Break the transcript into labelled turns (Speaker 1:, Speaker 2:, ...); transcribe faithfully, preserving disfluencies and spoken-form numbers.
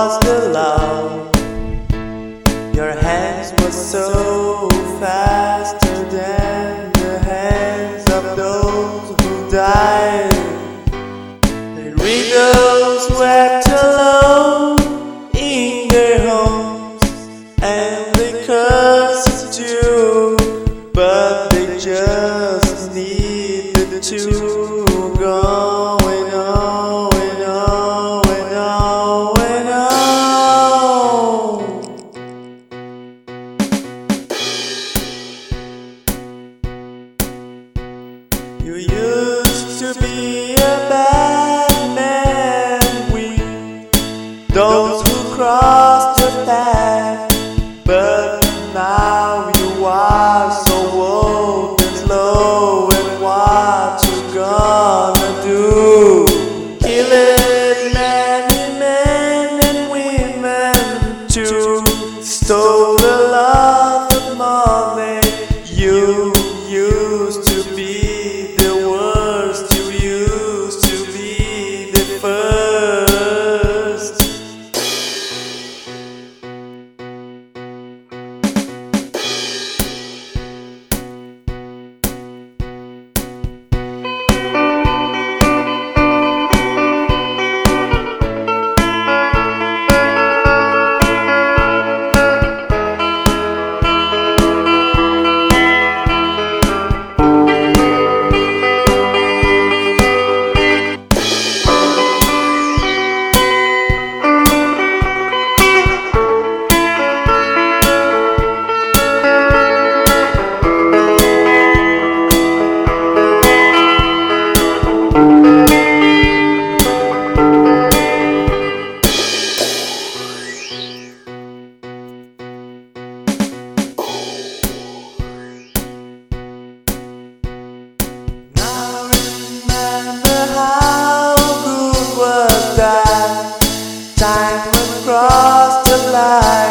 Speaker 1: was the love. Your hands were so faster than the hands of those who died. The widows wept alone in their homes, and they cursed you, but they just needed to go and on and on and on and on. You used to be a bad man with those who crossed your path, but now you are so old and slow, and what you gonna do? Killing many men and women too, stole a lot of money. You used to be the worst, you used to be the first. Time across the line.